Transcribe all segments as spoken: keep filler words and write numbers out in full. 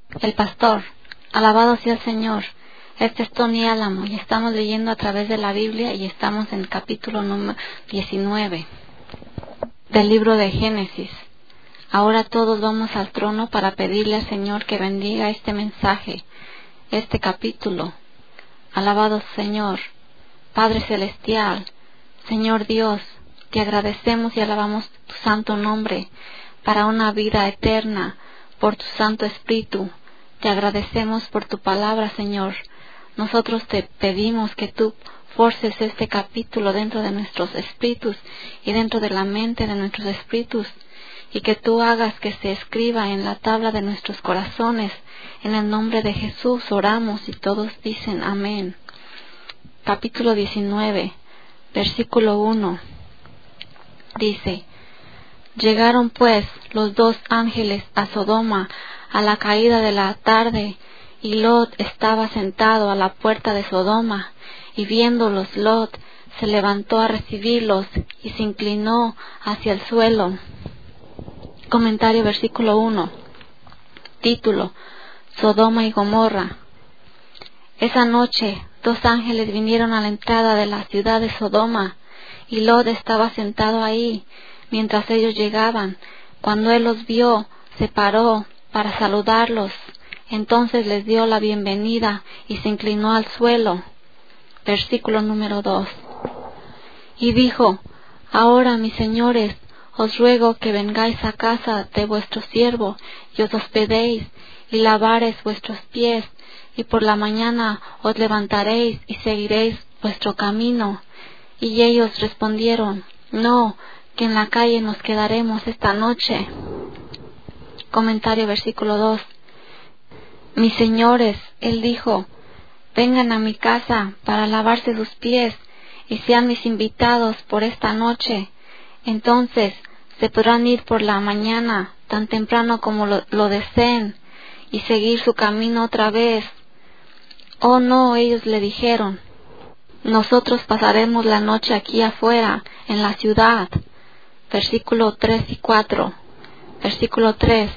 El pastor. Alabado sea el Señor. Este es Tony Álamo y estamos leyendo a través de la Biblia y estamos en el capítulo número diecinueve del libro de Génesis. Ahora todos vamos al trono para pedirle al Señor que bendiga este mensaje, este capítulo. Alabado Señor, Padre Celestial, Señor Dios, te agradecemos y alabamos tu santo nombre para una vida eterna por tu Santo Espíritu. Te agradecemos por tu palabra, Señor. Nosotros te pedimos que tú forces este capítulo dentro de nuestros espíritus y dentro de la mente de nuestros espíritus, y que tú hagas que se escriba en la tabla de nuestros corazones. En el nombre de Jesús oramos y todos dicen amén. Capítulo diecinueve, versículo uno. Dice: Llegaron pues los dos ángeles a Sodoma a la caída de la tarde, y Lot estaba sentado a la puerta de Sodoma, y viéndolos Lot se levantó a recibirlos y se inclinó hacia el suelo. Comentario versículo uno. Título: Sodoma y Gomorra. Esa noche dos ángeles vinieron a la entrada de la ciudad de Sodoma, y Lot estaba sentado ahí mientras ellos llegaban. Cuando él los vio, se paró para saludarlos. Entonces les dio la bienvenida y se inclinó al suelo. Versículo número dos. Y dijo: Ahora, mis señores, os ruego que vengáis a casa de vuestro siervo y os hospedéis y lavareis vuestros pies, y por la mañana os levantaréis y seguiréis vuestro camino. Y ellos respondieron: No, que en la calle nos quedaremos esta noche. Comentario versículo dos. Mis señores, él dijo, vengan a mi casa para lavarse sus pies y sean mis invitados por esta noche. Entonces se podrán ir por la mañana tan temprano como lo, lo deseen y seguir su camino otra vez. Oh no, ellos le dijeron, nosotros pasaremos la noche aquí afuera, en la ciudad. Versículo tres y cuatro. Versículo tres.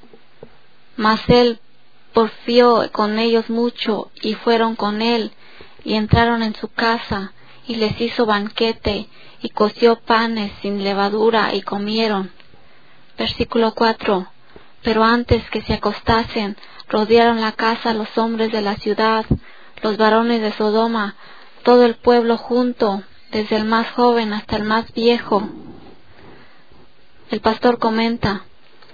Mas él porfió con ellos mucho, y fueron con él, y entraron en su casa, y les hizo banquete, y coció panes sin levadura, y comieron. Versículo cuatro. Pero antes que se acostasen, rodearon la casa los hombres de la ciudad, los varones de Sodoma, todo el pueblo junto, desde el más joven hasta el más viejo. El pastor comenta: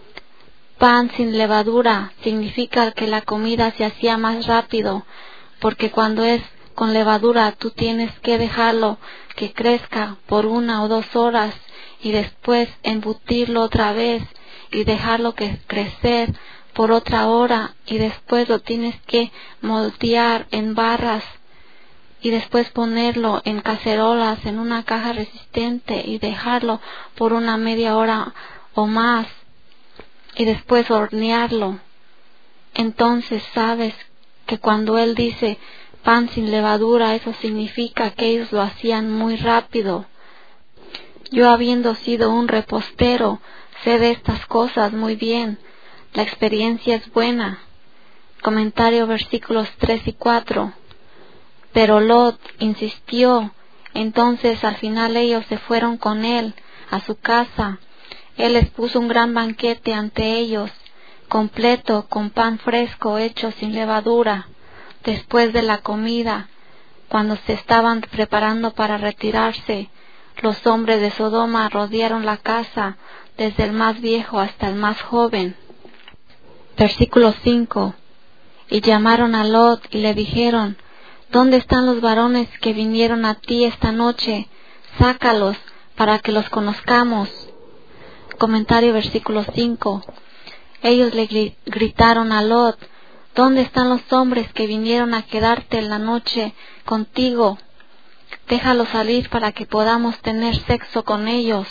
pan sin levadura significa que la comida se hacía más rápido, porque cuando es con levadura tú tienes que dejarlo que crezca por una o dos horas y después embutirlo otra vez y dejarlo que crecer por otra hora y después lo tienes que moldear en barras y después ponerlo en cacerolas en una caja resistente y dejarlo por una media hora o más y después hornearlo. Entonces sabes que cuando él dice pan sin levadura, eso significa que ellos lo hacían muy rápido. Yo, habiendo sido un repostero, sé de estas cosas muy bien. La experiencia es buena. Comentario versículos tres y cuatro. Pero Lot insistió. Entonces al final ellos se fueron con él a su casa. Él les puso un gran banquete ante ellos, completo, con pan fresco hecho sin levadura. Después de la comida, cuando se estaban preparando para retirarse, los hombres de Sodoma rodearon la casa, desde el más viejo hasta el más joven. Versículo cinco. Y llamaron a Lot y le dijeron: ¿Dónde están los varones que vinieron a ti esta noche? Sácalos para que los conozcamos. Comentario versículo cinco. Ellos le gritaron a Lot: ¿Dónde están los hombres que vinieron a quedarte en la noche contigo? Déjalos salir para que podamos tener sexo con ellos.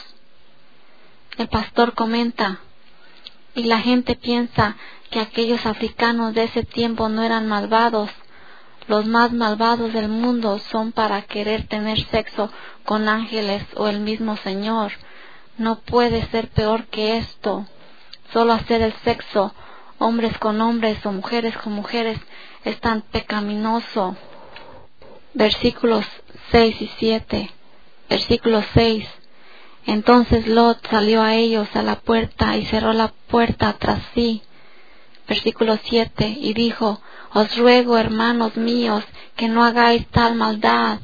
El pastor comenta: y la gente piensa que aquellos africanos de ese tiempo no eran malvados. Los más malvados del mundo son para querer tener sexo con ángeles o el mismo Señor. No puede ser peor que esto. Solo hacer el sexo hombres con hombres o mujeres con mujeres, es tan pecaminoso. Versículos seis y siete. Versículo seis. Entonces Lot salió a ellos a la puerta y cerró la puerta tras sí. Versículo siete. Y dijo: Os ruego, hermanos míos, que no hagáis tal maldad.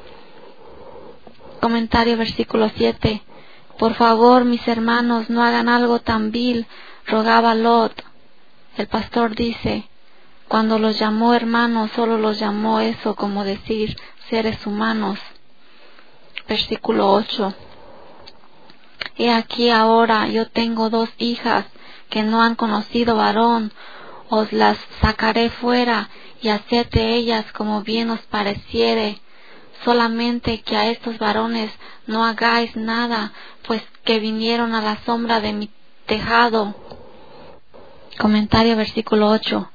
Comentario, versículo siete. Por favor, mis hermanos, no hagan algo tan vil, rogaba Lot. El pastor dice: cuando los llamó hermanos, solo los llamó eso, como decir seres humanos. Versículo ocho. He aquí ahora yo tengo dos hijas que no han conocido varón, os las sacaré fuera y haced de ellas como bien os pareciere, solamente que a estos varones no hagáis nada, pues que vinieron a la sombra de mi tejado. Comentario, versículo ocho.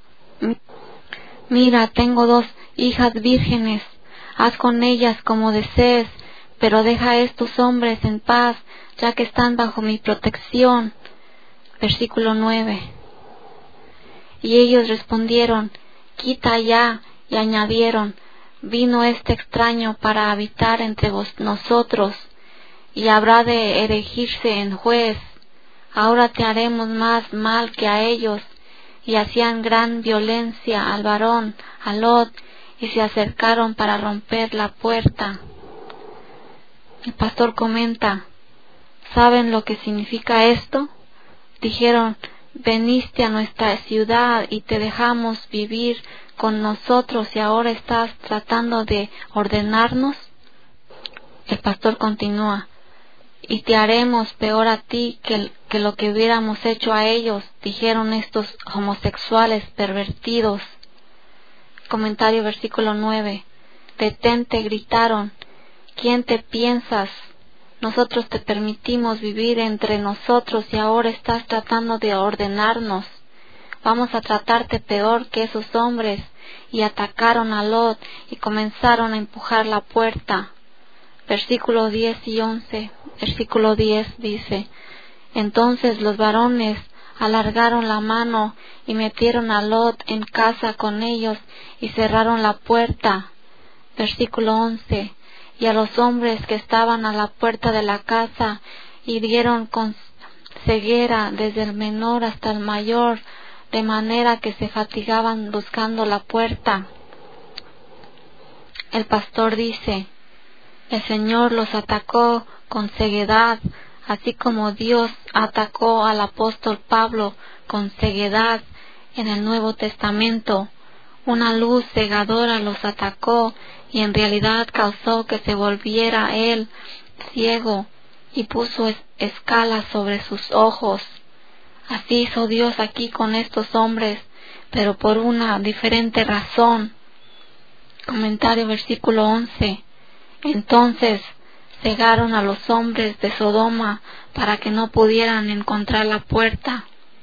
Mira, tengo dos hijas vírgenes, haz con ellas como desees, pero deja a estos hombres en paz, ya que están bajo mi protección. Versículo nueve. Y ellos respondieron: quita ya, y añadieron: vino este extraño para habitar entre vos, nosotros, y habrá de erigirse en juez. Ahora te haremos más mal que a ellos. Y hacían gran violencia al varón, a Lot, y se acercaron para romper la puerta. El pastor comenta: ¿saben lo que significa esto? Dijeron: veniste a nuestra ciudad y te dejamos vivir con nosotros y ahora estás tratando de ordenarnos. El pastor continúa: y te haremos peor a ti que, que lo que hubiéramos hecho a ellos, dijeron estos homosexuales pervertidos. Comentario, versículo nueve. Detente, gritaron. ¿Quién te piensas? Nosotros te permitimos vivir entre nosotros y ahora estás tratando de ordenarnos. Vamos a tratarte peor que esos hombres. Y atacaron a Lot y comenzaron a empujar la puerta. Versículos diez y once. Versículo diez dice: entonces los varones alargaron la mano y metieron a Lot en casa con ellos y cerraron la puerta. Versículo once. Y a los hombres que estaban a la puerta de la casa hirieron con ceguera desde el menor hasta el mayor, de manera que se fatigaban buscando la puerta. El pastor dice: el Señor los atacó con ceguedad, así como Dios atacó al apóstol Pablo con ceguedad en el Nuevo Testamento. Una luz cegadora los atacó y en realidad causó que se volviera él ciego y puso es- escalas sobre sus ojos. Así hizo Dios aquí con estos hombres, pero por una diferente razón. Comentario, versículo once. Entonces cegaron a los hombres de Sodoma para que no pudieran encontrar la puerta.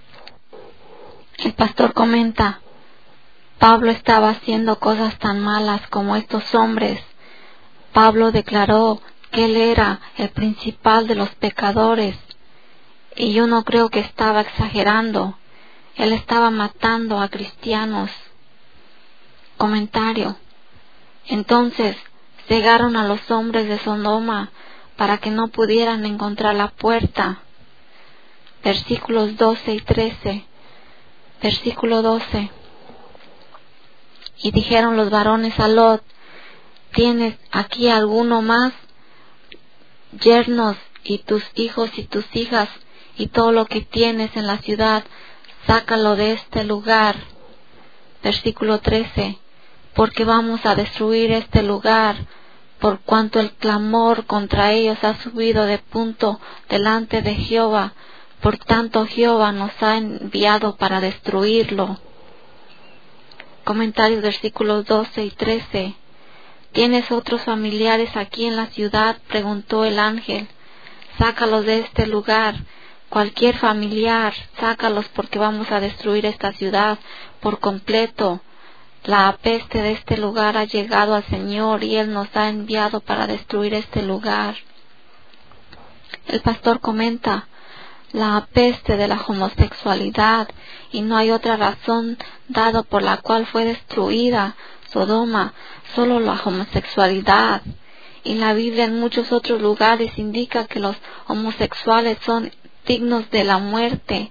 El pastor comenta: Pablo estaba haciendo cosas tan malas como estos hombres. Pablo declaró que él era el principal de los pecadores, y yo no creo que estaba exagerando. Él estaba matando a cristianos. Comentario. Entonces cegaron a los hombres de Sodoma para que no pudieran encontrar la puerta. Versículos doce y trece. Versículo doce. Y dijeron los varones a Lot: ¿tienes aquí alguno más? Yernos y tus hijos y tus hijas y todo lo que tienes en la ciudad, sácalo de este lugar. Versículo trece. Porque vamos a destruir este lugar, por cuanto el clamor contra ellos ha subido de punto delante de Jehová, por tanto Jehová nos ha enviado para destruirlo. Comentarios, versículos doce y trece. ¿Tienes otros familiares aquí en la ciudad?, preguntó el ángel. Sácalos de este lugar. Cualquier familiar, sácalos, porque vamos a destruir esta ciudad por completo. La peste de este lugar ha llegado al Señor y Él nos ha enviado para destruir este lugar. El pastor comenta: la peste de la homosexualidad, y no hay otra razón dada por la cual fue destruida Sodoma, solo la homosexualidad. Y la Biblia en muchos otros lugares indica que los homosexuales son dignos de la muerte.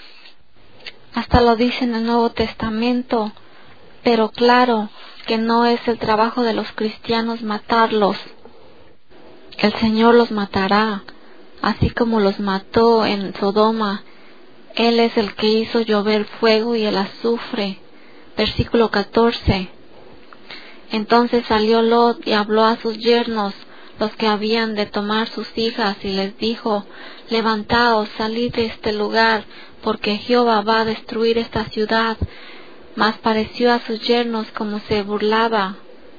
Hasta lo dice en el Nuevo Testamento, pero claro que no es el trabajo de los cristianos matarlos. El Señor los matará, así como los mató en Sodoma. Él es el que hizo llover fuego y el azufre. Versículo catorce. Entonces salió Lot y habló a sus yernos, los que habían de tomar sus hijas, y les dijo: levantaos, salid de este lugar, porque Jehová va a destruir esta ciudad. Mas pareció a sus yernos como se burlaba.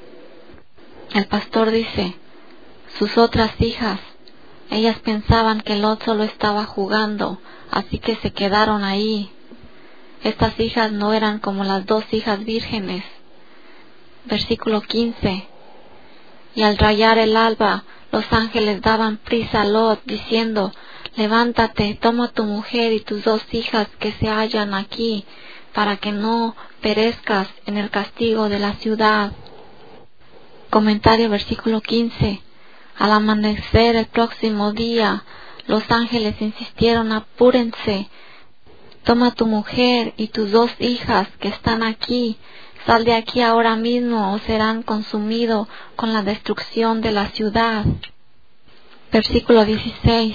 El pastor dice: sus otras hijas, ellas pensaban que Lot solo estaba jugando, así que se quedaron ahí. Estas hijas no eran como las dos hijas vírgenes. Versículo quince. Y al rayar el alba, los ángeles daban prisa a Lot, diciendo: levántate, toma tu mujer y tus dos hijas que se hallan aquí, para que no perezcas en el castigo de la ciudad. Comentario versículo quince. Al amanecer el próximo día, los ángeles insistieron: apúrense, toma tu mujer y tus dos hijas que están aquí, sal de aquí ahora mismo o serán consumidos con la destrucción de la ciudad. Versículo dieciséis.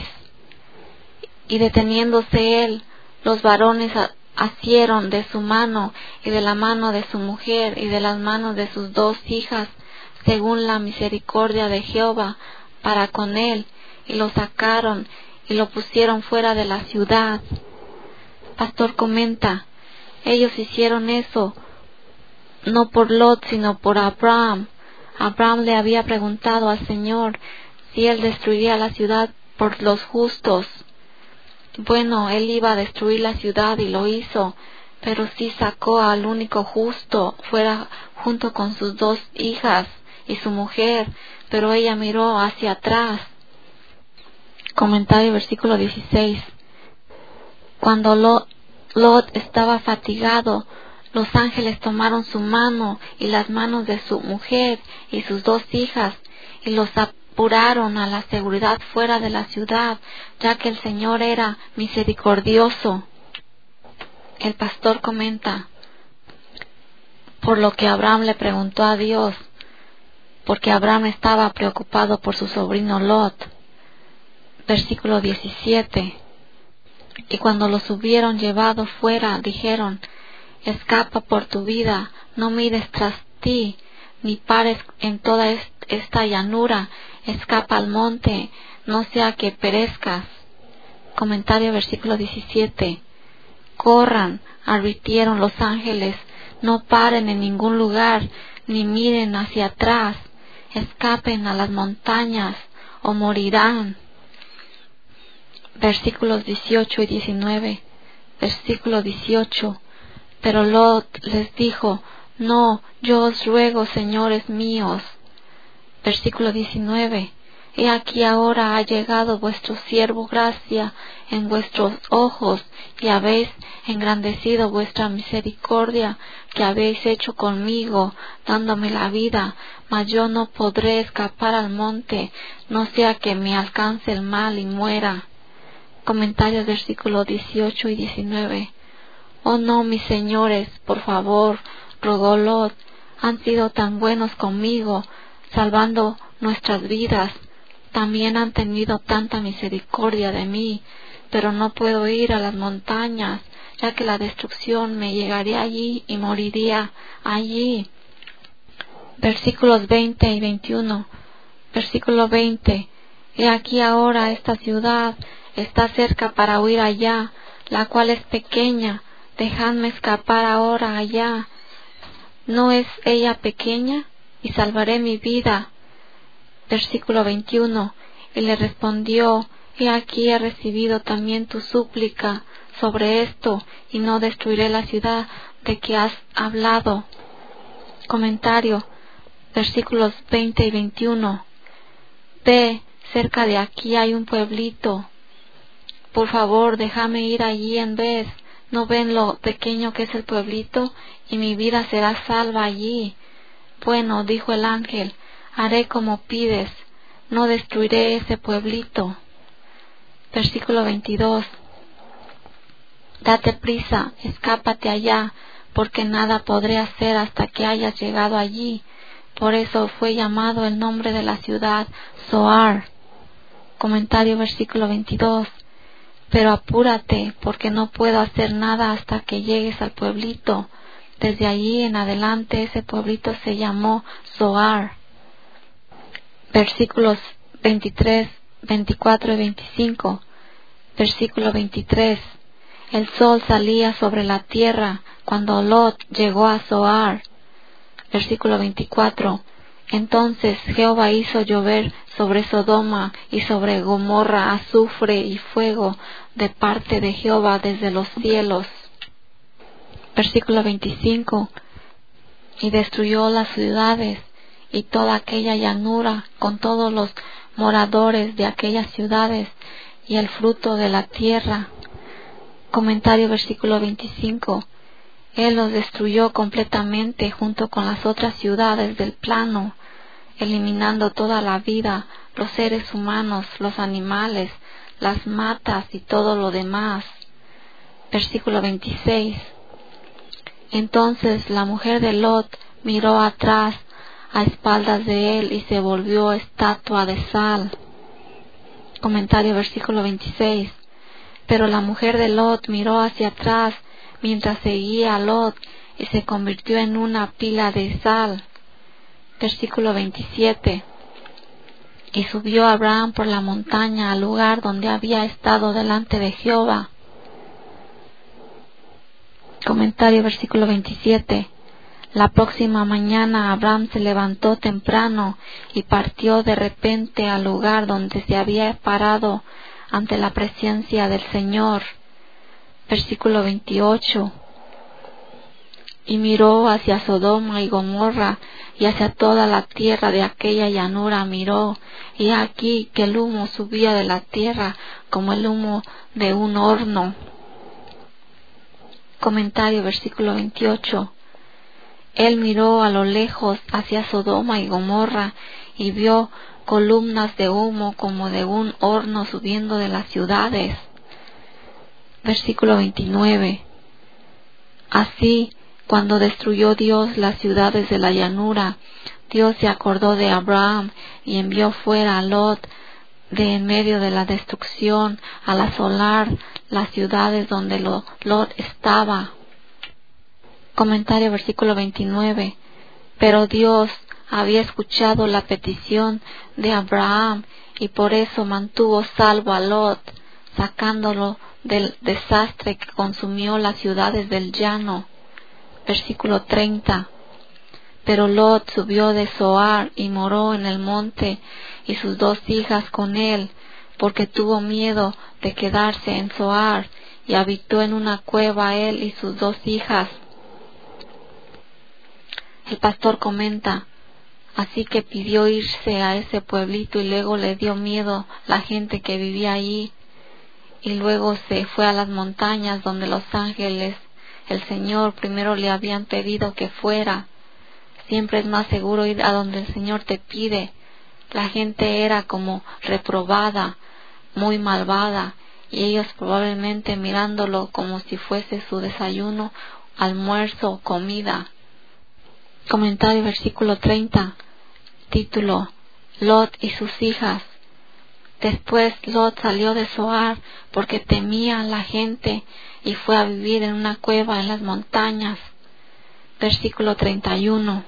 Y deteniéndose él, los varones asieron de su mano y de la mano de su mujer y de las manos de sus dos hijas, según la misericordia de Jehová para con él, y lo sacaron y lo pusieron fuera de la ciudad. Pastor comenta: ellos hicieron eso no por Lot, sino por Abraham. Abraham le había preguntado al Señor si él destruiría la ciudad por los justos. Bueno, él iba a destruir la ciudad y lo hizo, pero sí sacó al único justo fuera junto con sus dos hijas y su mujer, pero ella miró hacia atrás. Comentario versículo dieciséis. Cuando Lot, Lot estaba fatigado, los ángeles tomaron su mano y las manos de su mujer y sus dos hijas y los apuraron a la seguridad fuera de la ciudad, ya que el Señor era misericordioso. El pastor comenta: por lo que Abraham le preguntó a Dios, porque Abraham estaba preocupado por su sobrino Lot. Versículo diecisiete. Y cuando los hubieron llevado fuera, dijeron: escapa por tu vida, no mires tras ti, ni pares en toda esta llanura, escapa al monte, no sea que perezcas. Comentario versículo diecisiete. Corran, advirtieron los ángeles, no paren en ningún lugar, ni miren hacia atrás, escapen a las montañas, o morirán. Versículos dieciocho y diecinueve. Versículo dieciocho. Pero Lot les dijo: no, yo os ruego, señores míos. Versículo diecinueve. He aquí ahora ha llegado vuestro siervo gracia en vuestros ojos, y habéis engrandecido vuestra misericordia que habéis hecho conmigo, dándome la vida, mas yo no podré escapar al monte, no sea que me alcance el mal y muera. Comentarios versículos dieciocho y diecinueve. Oh no, mis señores, por favor, rogó Lot, han sido tan buenos conmigo, salvando nuestras vidas, también han tenido tanta misericordia de mí, pero no puedo ir a las montañas, ya que la destrucción me llegaría allí y moriría allí. Versículos veinte y veintiuno. Versículo veinte. He aquí ahora esta ciudad está cerca para huir allá, la cual es pequeña, dejadme escapar ahora allá. ¿No es ella pequeña? Y salvaré mi vida. Versículo veintiuno. Y le respondió: he aquí he recibido también tu súplica sobre esto, y no destruiré la ciudad de que has hablado. Comentario. Versículos veinte y veintiuno. Ve, cerca de aquí hay un pueblito. por favor, déjame ir allí en vez. ¿No ven lo pequeño que es el pueblito? Y mi vida será salva allí. Bueno, dijo el ángel, haré como pides, no destruiré ese pueblito. Versículo veintidós. Date prisa, escápate allá, porque nada podré hacer hasta que hayas llegado allí. Por eso fue llamado el nombre de la ciudad Zoar. Comentario versículo veintidós. Pero apúrate, porque no puedo hacer nada hasta que llegues al pueblito. Desde allí en adelante ese pueblito se llamó Zoar. Versículos veintitrés, veinticuatro y veinticinco. Versículo veintitrés. El sol salía sobre la tierra cuando Lot llegó a Zoar. Versículo veinticuatro. Entonces Jehová hizo llover sobre Sodoma y sobre Gomorra azufre y fuego de parte de Jehová desde los cielos. Versículo veinticinco. Y destruyó las ciudades y toda aquella llanura con todos los moradores de aquellas ciudades y el fruto de la tierra. Comentario versículo veinticinco. Él los destruyó completamente junto con las otras ciudades del plano, eliminando toda la vida, los seres humanos, los animales, las matas y todo lo demás. Versículo veintiséis. Entonces la mujer de Lot miró atrás a espaldas de él y se volvió estatua de sal. Comentario versículo veintiséis. Pero la mujer de Lot miró hacia atrás mientras seguía a Lot y se convirtió en una pila de sal. Versículo veintisiete. Y subió Abraham por la montaña al lugar donde había estado delante de Jehová. Comentario versículo veintisiete. La próxima mañana Abraham se levantó temprano y partió de repente al lugar donde se había parado ante la presencia del Señor. Versículo veintiocho. Y miró hacia Sodoma y Gomorra y hacia toda la tierra de aquella llanura miró, y aquí que el humo subía de la tierra como el humo de un horno. Comentario versículo veintiocho. Él miró a lo lejos hacia Sodoma y Gomorra y vio columnas de humo como de un horno subiendo de las ciudades. Versículo veintinueve. Así, cuando destruyó Dios las ciudades de la llanura, Dios se acordó de Abraham y envió fuera a Lot de en medio de la destrucción al asolar las ciudades donde Lot estaba. Comentario versículo veintinueve. Pero Dios había escuchado la petición de Abraham y por eso mantuvo salvo a Lot, sacándolo del desastre que consumió las ciudades del llano. Versículo treinta. Pero Lot subió de Zoar y moró en el monte, y sus dos hijas con él, porque tuvo miedo de quedarse en Zoar, y habitó en una cueva él y sus dos hijas. El pastor comenta: así que pidió irse a ese pueblito y luego le dio miedo la gente que vivía allí, y luego se fue a las montañas donde los ángeles, el Señor, primero le habían pedido que fuera. Siempre es más seguro ir a donde el Señor te pide. La gente era como reprobada, muy malvada, y ellos probablemente mirándolo como si fuese su desayuno, almuerzo, comida. Comentario versículo treinta. Título: Lot y sus hijas. Después Lot salió de Zoar porque temía a la gente y fue a vivir en una cueva en las montañas. Versículo treinta y uno.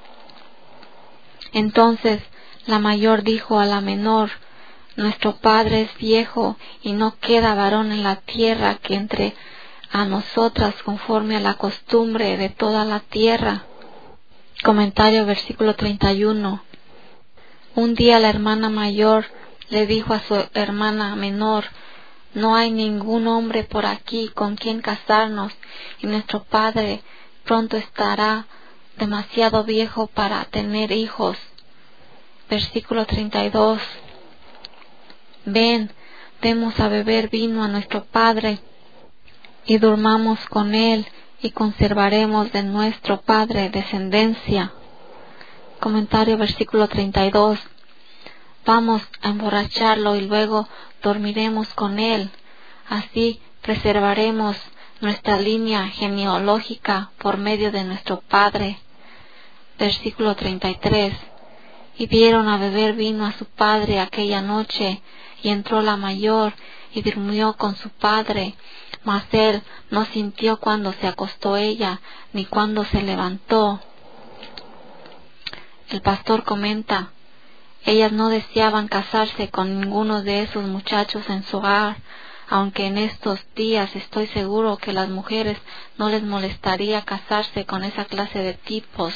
Entonces la mayor dijo a la menor: nuestro padre es viejo y no queda varón en la tierra que entre a nosotras conforme a la costumbre de toda la tierra. Comentario versículo treinta y uno. Un día la hermana mayor le dijo a su hermana menor: no hay ningún hombre por aquí con quien casarnos, y nuestro padre pronto estará demasiado viejo para tener hijos. Versículo treinta y dos. Ven, demos a beber vino a nuestro padre y durmamos con él y conservaremos de nuestro padre descendencia. Comentario versículo treinta y dos. Vamos a emborracharlo y luego dormiremos con él. Así preservaremos nuestra línea genealógica por medio de nuestro padre. Versículo treinta y tres. Y dieron a beber vino a su padre aquella noche, y entró la mayor y durmió con su padre. Mas él no sintió cuando se acostó ella, ni cuando se levantó. El pastor comenta: ellas no deseaban casarse con ninguno de esos muchachos en su hogar, aunque en estos días estoy seguro que las mujeres no les molestaría casarse con esa clase de tipos.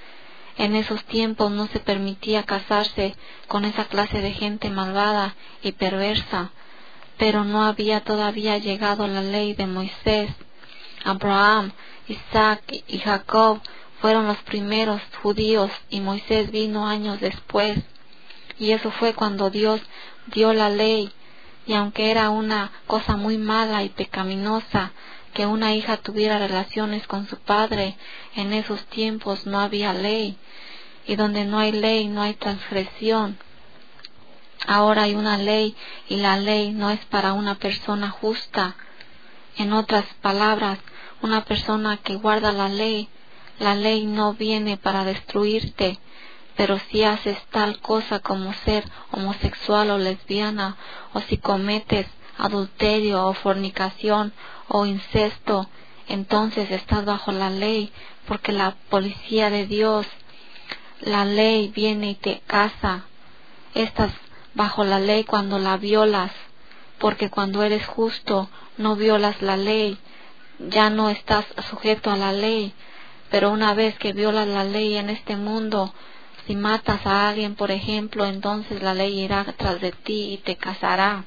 En esos tiempos no se permitía casarse con esa clase de gente malvada y perversa, pero no había todavía llegado la ley de Moisés. Abraham, Isaac y Jacob fueron los primeros judíos y Moisés vino años después. Y eso fue cuando Dios dio la ley, y aunque era una cosa muy mala y pecaminosa que una hija tuviera relaciones con su padre, en esos tiempos no había ley, y donde no hay ley no hay transgresión. Ahora hay una ley, y la ley no es para una persona justa. En otras palabras, una persona que guarda la ley, la ley no viene para destruirte, pero si haces tal cosa como ser homosexual o lesbiana, o si cometes adulterio o fornicación o incesto, entonces estás bajo la ley, porque la policía de Dios, la ley viene y te casa. Estás bajo la ley cuando la violas, porque cuando eres justo no violas la ley, ya no estás sujeto a la ley. Pero una vez que violas la ley en este mundo, si matas a alguien, por ejemplo, entonces la ley irá tras de ti y te casará.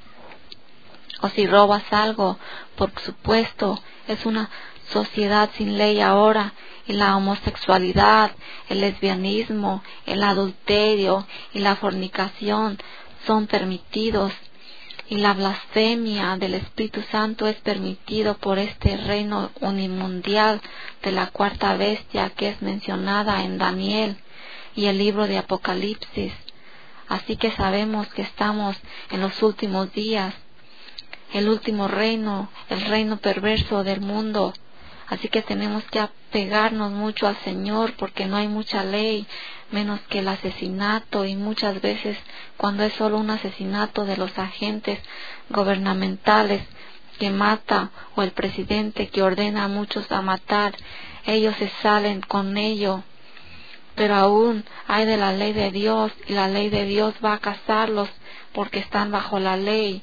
O si robas algo, por supuesto, es una sociedad sin ley ahora, y la homosexualidad, el lesbianismo, el adulterio y la fornicación son permitidos, y la blasfemia del Espíritu Santo es permitido por este reino unimundial de la cuarta bestia que es mencionada en Daniel y el libro de Apocalipsis. Así que sabemos que estamos en los últimos días, el último reino, el reino perverso del mundo. Así que tenemos que apegarnos mucho al Señor, porque no hay mucha ley, menos que el asesinato, y muchas veces cuando es solo un asesinato de los agentes gubernamentales que mata, o el presidente que ordena a muchos a matar, ellos se salen con ello. Pero aún hay de la ley de Dios, y la ley de Dios va a casarlos porque están bajo la ley.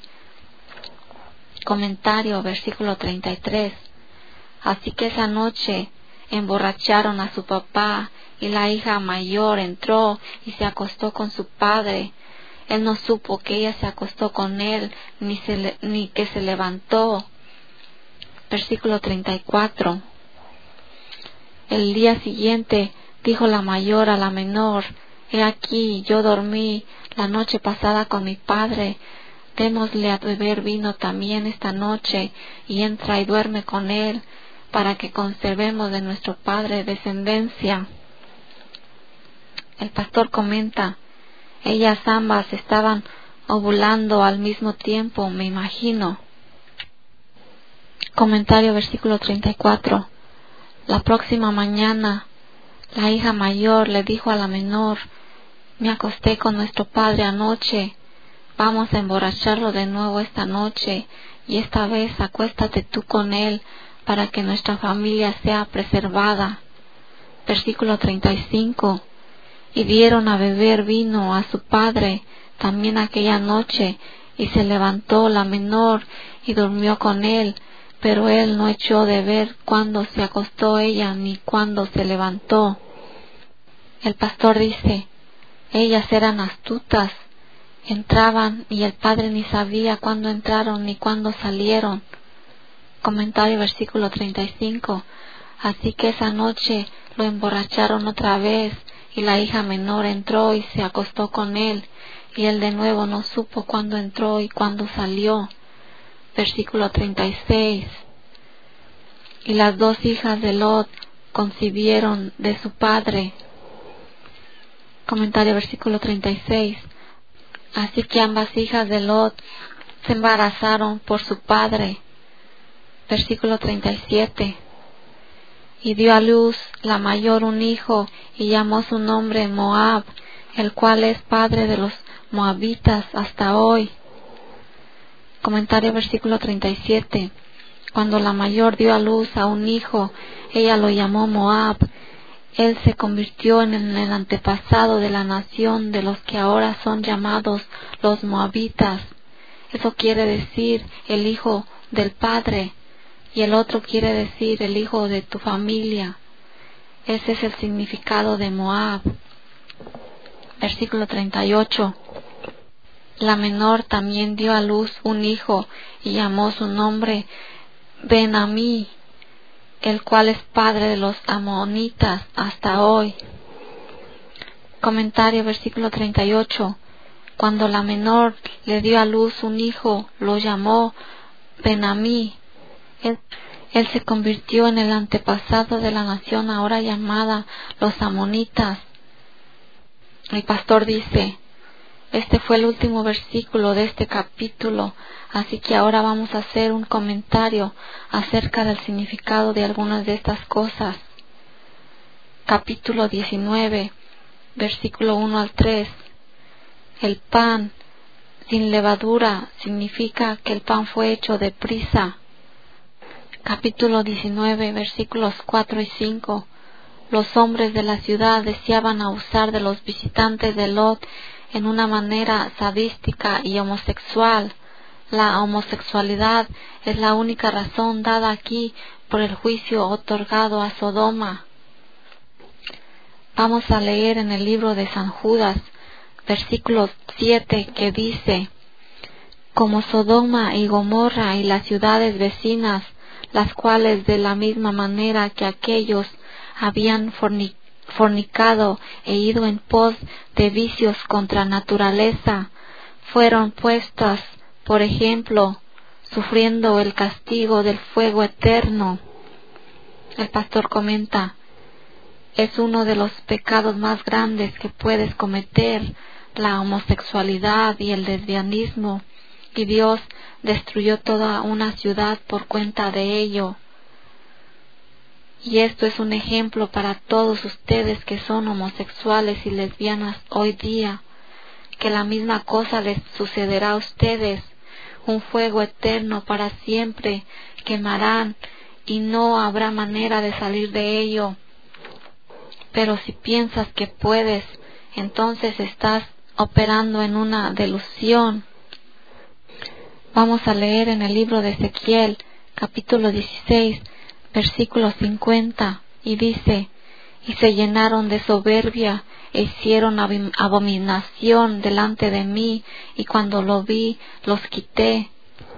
Comentario, versículo treinta y tres. Así que esa noche emborracharon a su papá, y la hija mayor entró y se acostó con su padre. Él no supo que ella se acostó con él, ni, se le, ni que se levantó. Versículo treinta y cuatro. El día siguiente dijo la mayor a la menor: he aquí, yo dormí la noche pasada con mi padre, démosle a beber vino también esta noche, y entra y duerme con él, para que conservemos de nuestro padre descendencia. El pastor comenta: ellas ambas estaban ovulando al mismo tiempo, me imagino. Comentario, versículo treinta y cuatro. La próxima mañana, la hija mayor le dijo a la menor: me acosté con nuestro padre anoche, vamos a emborracharlo de nuevo esta noche, y esta vez acuéstate tú con él, para que nuestra familia sea preservada. Versículo treinta y cinco. Y dieron a beber vino a su padre también aquella noche, y se levantó la menor y durmió con él, pero él no echó de ver cuándo se acostó ella ni cuándo se levantó. El pastor dice: ellas eran astutas, entraban y el padre ni sabía cuándo entraron ni cuándo salieron. Comentario, versículo treinta y cinco. Así que esa noche lo emborracharon otra vez, y la hija menor entró y se acostó con él, y él de nuevo no supo cuándo entró y cuándo salió. Versículo treinta y seis. Y las dos hijas de Lot concibieron de su padre. Comentario, versículo treinta y seis. Así que ambas hijas de Lot se embarazaron por su padre. Versículo treinta y siete. Y dio a luz la mayor un hijo, y llamó su nombre Moab, el cual es padre de los moabitas hasta hoy. Comentario, versículo treinta y siete. Cuando la mayor dio a luz a un hijo, ella lo llamó Moab. Él se convirtió en el antepasado de la nación de los que ahora son llamados los moabitas. Eso quiere decir el hijo del padre, y el otro quiere decir el hijo de tu familia. Ese es el significado de Moab. Versículo treinta y ocho. La menor también dio a luz un hijo y llamó su nombre Ben-Amí, el cual es padre de los amonitas hasta hoy. Comentario, versículo treinta y ocho. Cuando la menor le dio a luz un hijo, lo llamó Ben-Amí. Él, él se convirtió en el antepasado de la nación ahora llamada los amonitas. El pastor dice, este fue el último versículo de este capítulo, así que ahora vamos a hacer un comentario acerca del significado de algunas de estas cosas. Capítulo diecinueve, versículo uno al tres. El pan sin levadura significa que el pan fue hecho deprisa. Capítulo diecinueve, versículos cuatro y cinco. Los hombres de la ciudad deseaban abusar de los visitantes de Lot en una manera sadística y homosexual. La homosexualidad es la única razón dada aquí por el juicio otorgado a Sodoma. Vamos a leer en el libro de San Judas, versículo siete, que dice, como Sodoma y Gomorra y las ciudades vecinas, las cuales de la misma manera que aquellos habían fornicado, fornicado e ido en pos de vicios contra naturaleza, fueron puestas, por ejemplo, sufriendo el castigo del fuego eterno. El pastor comenta, es uno de los pecados más grandes que puedes cometer, la homosexualidad y el lesbianismo, y Dios destruyó toda una ciudad por cuenta de ello. Y esto es un ejemplo para todos ustedes que son homosexuales y lesbianas hoy día, que la misma cosa les sucederá a ustedes. Un fuego eterno para siempre quemarán y no habrá manera de salir de ello. Pero si piensas que puedes, entonces estás operando en una delusión. Vamos a leer en el libro de Ezequiel, capítulo dieciséis, versículo cincuenta, y dice, y se llenaron de soberbia e hicieron abominación delante de mí, y cuando lo vi, los quité.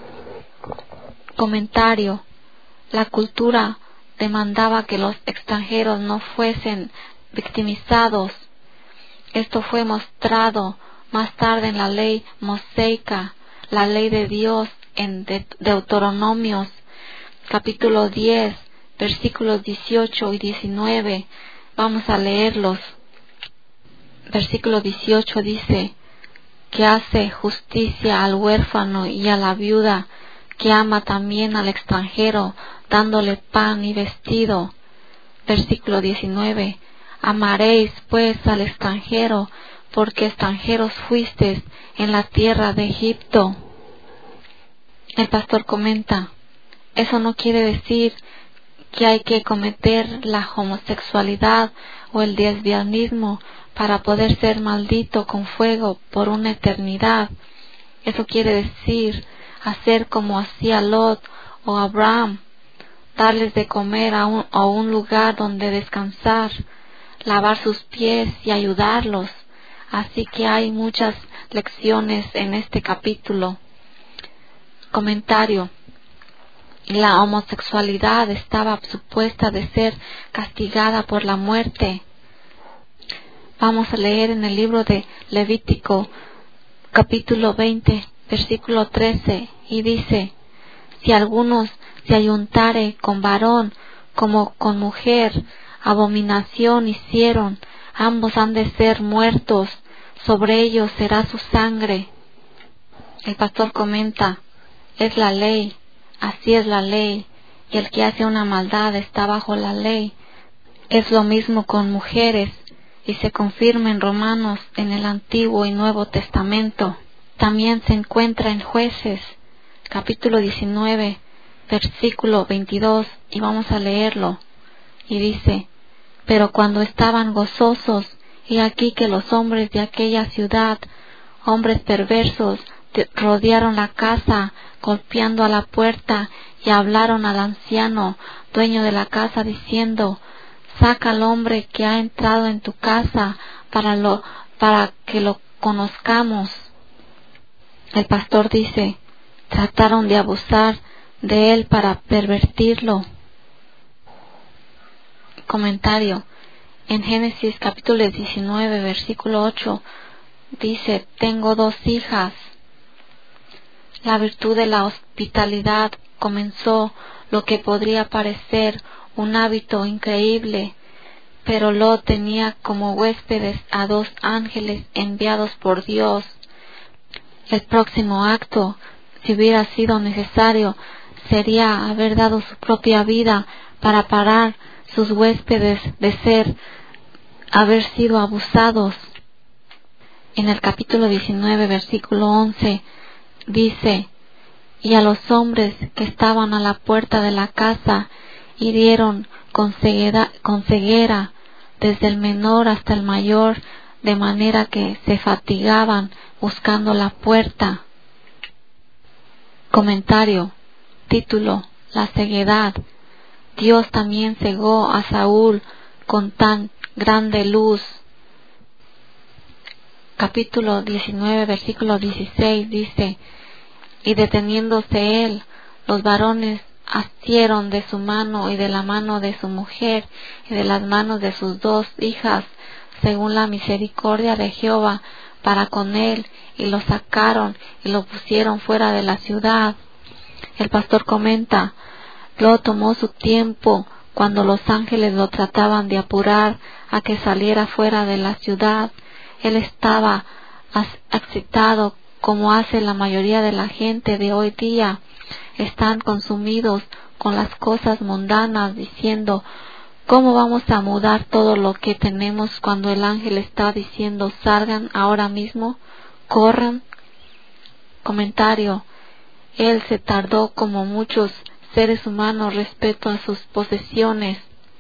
Comentario. La cultura demandaba que los extranjeros no fuesen victimizados. Esto fue mostrado más tarde en la ley mosaica, la ley de Dios en De- Deuteronomios, capítulo diez, versículos dieciocho y diecinueve. Vamos a leerlos. Versículo dieciocho dice, que hace justicia al huérfano y a la viuda, que ama también al extranjero, dándole pan y vestido. Versículo diecinueve, amaréis pues al extranjero, porque extranjeros fuisteis en la tierra de Egipto. El pastor comenta, eso no quiere decir que hay que cometer la homosexualidad o el lesbianismo para poder ser maldito con fuego por una eternidad. Eso quiere decir hacer como hacía Lot o Abraham, darles de comer a un, a un lugar donde descansar, lavar sus pies y ayudarlos. Así que hay muchas lecciones en este capítulo. Comentario. La homosexualidad estaba supuesta de ser castigada por la muerte. Vamos a leer en el libro de Levítico, capítulo veinte, versículo trece, y dice: si algunos se ayuntare con varón como con mujer, abominación hicieron, ambos han de ser muertos, sobre ellos será su sangre. El pastor comenta: es la ley, así es la ley, y el que hace una maldad está bajo la ley. Es lo mismo con mujeres, y se confirma en Romanos, en el Antiguo y Nuevo Testamento. También se encuentra en Jueces, capítulo diecinueve, versículo veintidós, y vamos a leerlo. Y dice: pero cuando estaban gozosos, he aquí que los hombres de aquella ciudad, hombres perversos, rodearon la casa, golpeando a la puerta, y hablaron al anciano, dueño de la casa, diciendo: saca al hombre que ha entrado en tu casa, para lo, para que lo conozcamos. El pastor dice: trataron de abusar de él para pervertirlo. Comentario: en Génesis capítulo diecinueve, versículo ocho, dice: tengo dos hijas. La virtud de la hospitalidad comenzó lo que podría parecer un hábito increíble, pero Lot tenía como huéspedes a dos ángeles enviados por Dios. El próximo acto, si hubiera sido necesario, sería haber dado su propia vida para parar sus huéspedes de ser, haber sido abusados. En el capítulo diecinueve, versículo once, dice: y a los hombres que estaban a la puerta de la casa hirieron con ceguera, con ceguera desde el menor hasta el mayor, de manera que se fatigaban buscando la puerta. Comentario: título: la ceguedad. Dios también cegó a Saúl con tan grande luz. Capítulo diecinueve, versículo dieciséis dice: y deteniéndose él, los varones asieron de su mano y de la mano de su mujer y de las manos de sus dos hijas, según la misericordia de Jehová para con él, y lo sacaron y lo pusieron fuera de la ciudad. El pastor comenta: Lot tomó su tiempo cuando los ángeles lo trataban de apurar a que saliera fuera de la ciudad. Él estaba excitado, como hace la mayoría de la gente de hoy día. Están consumidos con las cosas mundanas, diciendo: ¿cómo vamos a mudar todo lo que tenemos cuando el ángel está diciendo: salgan ahora mismo, corran? Comentario: él se tardó como muchos seres humanos respecto a sus posesiones.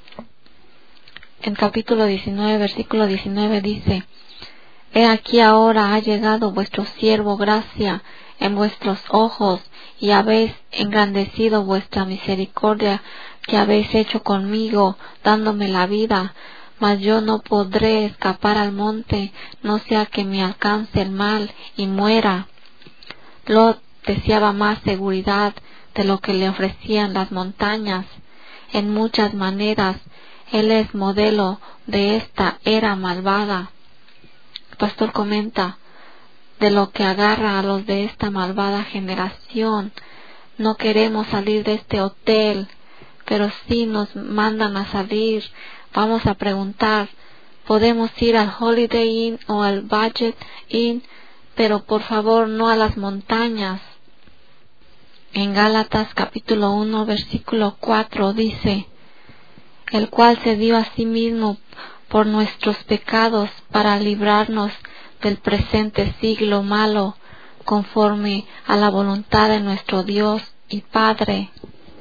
En capítulo diecinueve, versículo diecinueve dice: he aquí ahora ha llegado vuestro siervo gracia en vuestros ojos, y habéis engrandecido vuestra misericordia que habéis hecho conmigo, dándome la vida. Mas yo no podré escapar al monte, no sea que me alcance el mal y muera. Lot deseaba más seguridad de lo que le ofrecían las montañas. En muchas maneras, él es modelo de esta era malvada. El pastor comenta: de lo que agarra a los de esta malvada generación. No queremos salir de este hotel, pero si nos mandan a salir, vamos a preguntar: podemos ir al Holiday Inn o al Budget Inn, pero por favor no a las montañas. En Gálatas capítulo uno, versículo cuatro dice: el cual se dio a sí mismo por nuestros pecados para librarnos del presente siglo malo, conforme a la voluntad de nuestro Dios y Padre.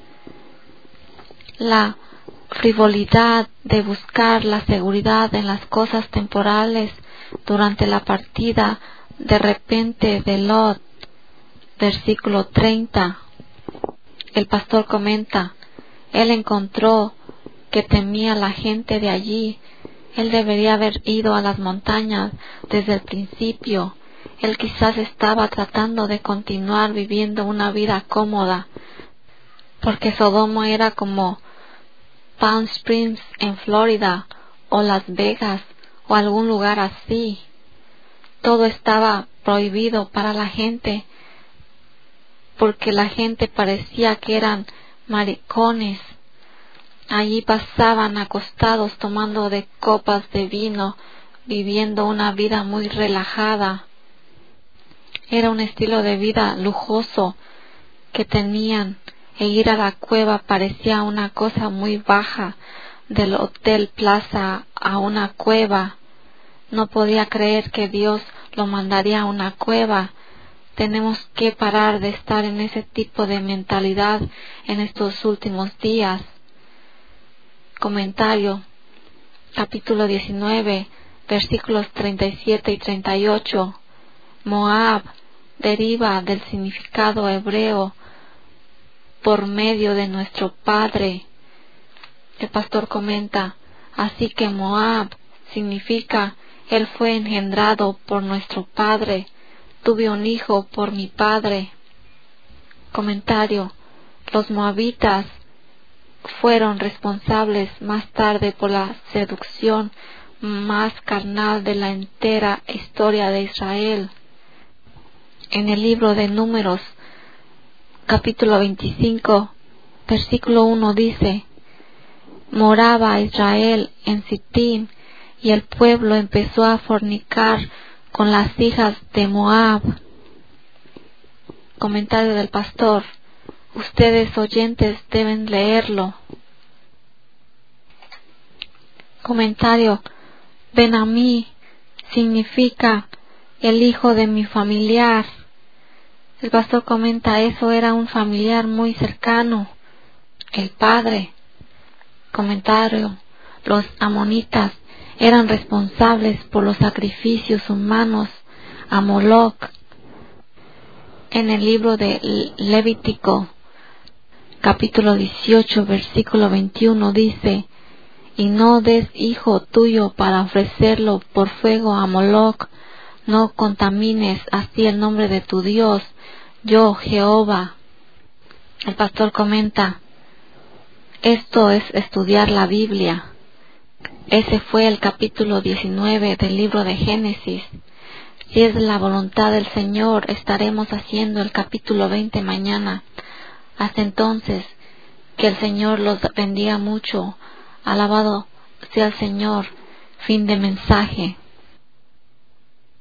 La frivolidad de buscar la seguridad en las cosas temporales durante la partida de repente de Lot. Versículo treinta. El pastor comenta: él encontró que temía la gente de allí. Él debería haber ido a las montañas desde el principio. Él quizás estaba tratando de continuar viviendo una vida cómoda, porque Sodoma era como Palm Springs en Florida, o Las Vegas, o algún lugar así. Todo estaba prohibido para la gente, porque la gente parecía que eran maricones. Allí pasaban acostados tomando de copas de vino, viviendo una vida muy relajada. Era un estilo de vida lujoso que tenían, e ir a la cueva parecía una cosa muy baja. Del Hotel Plaza a una cueva. No podía creer que Dios lo mandaría a una cueva. Tenemos que parar de estar en ese tipo de mentalidad en estos últimos días. Comentario. Capítulo diecinueve, versículos treinta y siete y treinta y ocho. Moab deriva del significado hebreo por medio de nuestro padre. El pastor comenta, así que Moab significa, él fue engendrado por nuestro padre, tuve un hijo por mi padre. Comentario, los moabitas fueron responsables más tarde por la seducción más carnal de la entera historia de Israel. En el libro de Números, capítulo veinticinco, versículo uno dice, moraba Israel en Sittim, y el pueblo empezó a fornicar con las hijas de Moab. Comentario del pastor. Ustedes oyentes deben leerlo. Comentario. Ven a mí significa el hijo de mi familiar. El pastor comenta, eso era un familiar muy cercano, el padre. Comentario. Los amonitas eran responsables por los sacrificios humanos a Moloch. En el libro de Levítico, capítulo dieciocho, versículo veintiuno, dice, y no des hijo tuyo para ofrecerlo por fuego a Moloch, no contamines así el nombre de tu Dios, yo Jehová. El pastor comenta, esto es estudiar la Biblia. Ese fue el capítulo diecinueve del libro de Génesis. Si es la voluntad del Señor, estaremos haciendo el capítulo veinte mañana. Hasta entonces, que el Señor los bendiga mucho. Alabado sea el Señor. Fin de mensaje.